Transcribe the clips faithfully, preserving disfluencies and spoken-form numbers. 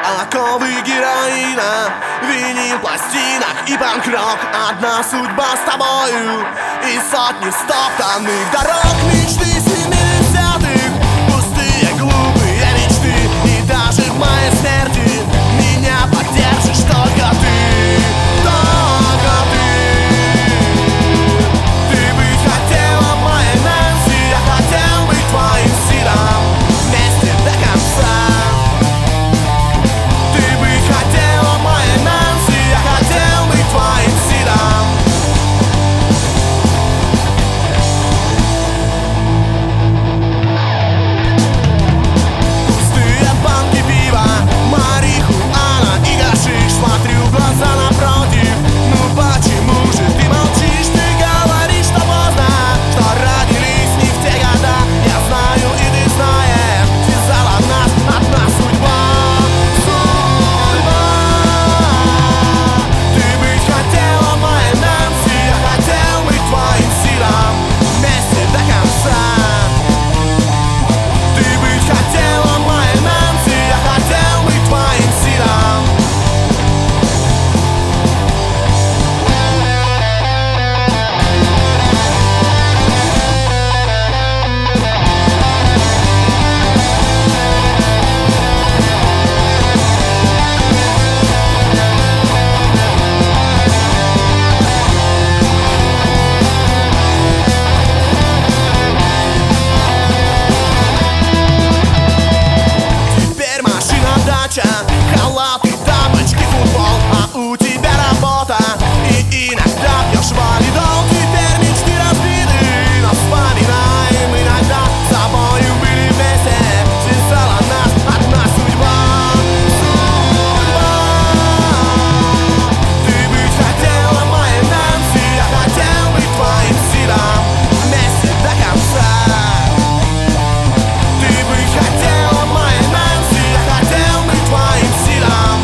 Оковы героина, винил пластинок и панк-рок. Одна судьба с тобою и сотни стоптанных дорог. Мечты семидесятых, пустые глупые мечты. И даже в моей смерти меня поддержишь только ты, только ты. Ты быть хотела моей Нэнси, я хотел быть твоим Сидом вместе до конца. Ты быть хотела моей Нэнси, я хотел быть твоим Сидом. Пустые банки пива, марихуана и гашиш. Смотрю в глаза напротив, ну почему же ты молчишь? Ты говоришь, что поздно, что родились не в те года. Я знаю и ты знаешь, связала нас одна судьба, судьба. Ты быть хотела моей Нэнси, я хотел быть твоим Сидом вместе до конца. Ты быть хотела моей Нэнси, я хотел быть твоим Сидом. Теперь машина, дача, халаты, тапочки, футбол. А у тебя работа и иногда пьешь валидол. Теперь мечты разбиты, но вспоминаем иногда. С тобою были вместе, связала нас одна судьба, судьба. Ты быть хотела моей Нэнси, я хотел быть твоим Сидом вместе до конца. Ты быть хотела моей Нэнси, я хотел быть твоим Сидом.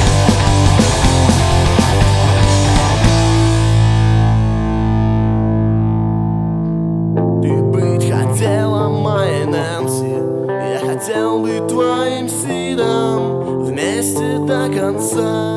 Ты быть хотела моей Нэнси, я хотел быть твоим Сидом вместе до конца.